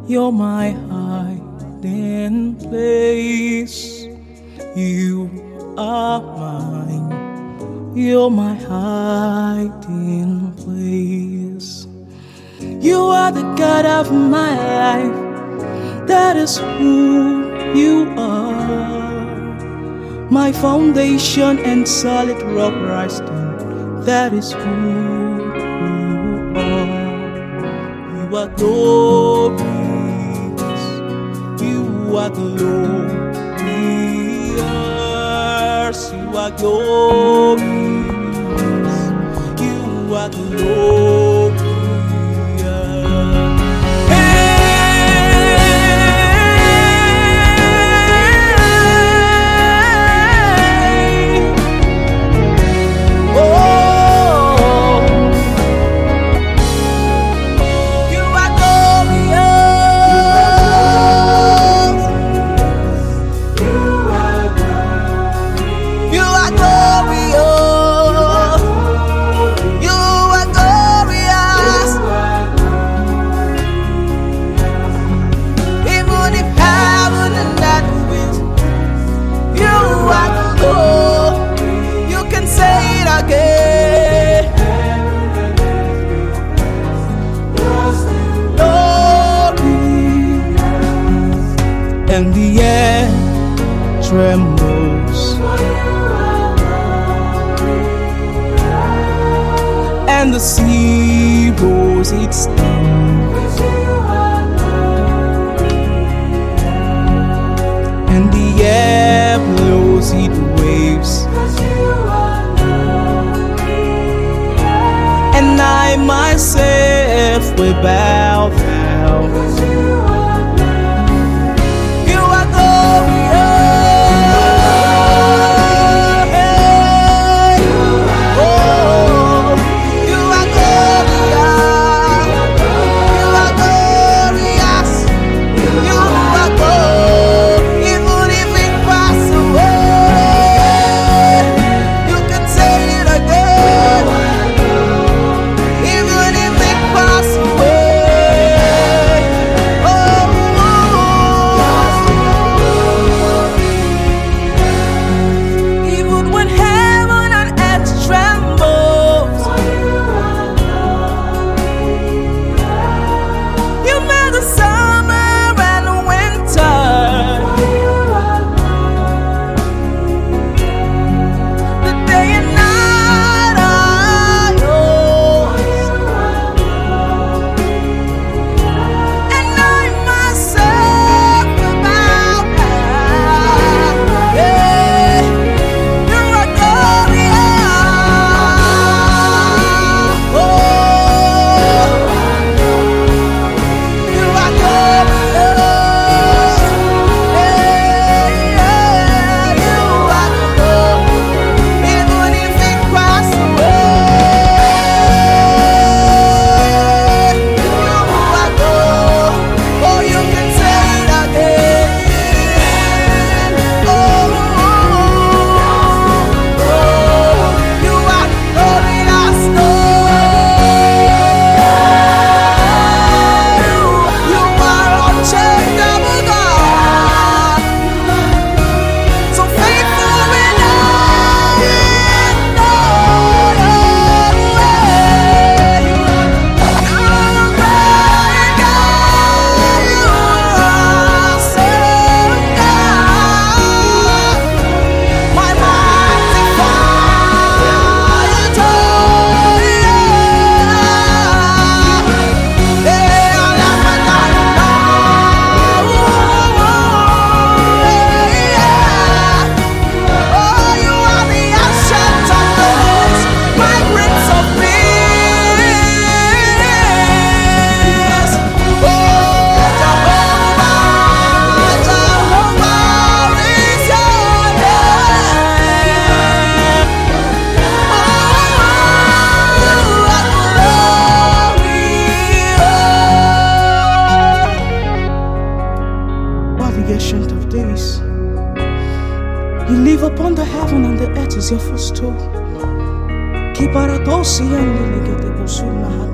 You're my hiding place. You are mine. You're my hiding place. You are the God of my life. That is who you are. My foundation and solid rock resting. That is who you are. You are glorious. You are glorious. You are glorious. You are glorious. And the air trembles, and the sea rolls its down, and the air blows its waves, and I myself will bow down. You live upon the heaven and the earth is your footstool. Kibaradosi and